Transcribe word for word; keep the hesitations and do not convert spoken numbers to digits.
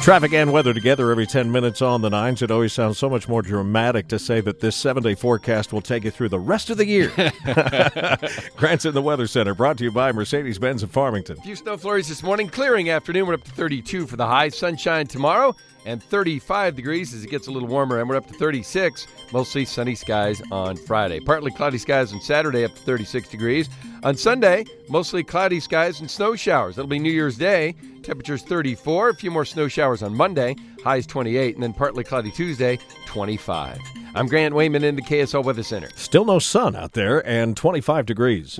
Traffic and weather together every ten minutes on the nines. It always sounds so much more dramatic to say that this seven-day forecast will take you through the rest of the year. Grant's in the Weather Center, brought to you by Mercedes-Benz of Farmington. A few snow flurries this morning. Clearing afternoon. We're up to thirty-two for the high. Sunshine tomorrow and thirty-five degrees as it gets a little warmer. And we're up to thirty-six. Mostly sunny skies on Friday. Partly cloudy skies on Saturday, up to thirty-six degrees. On Sunday, mostly cloudy skies and snow showers. That'll be New Year's Day. Temperatures thirty-four. A few more snow showers on Monday. Highs twenty-eight. And then partly cloudy Tuesday, twenty-five. I'm Grant Wayman in the K S L Weather Center. Still no sun out there and twenty-five degrees.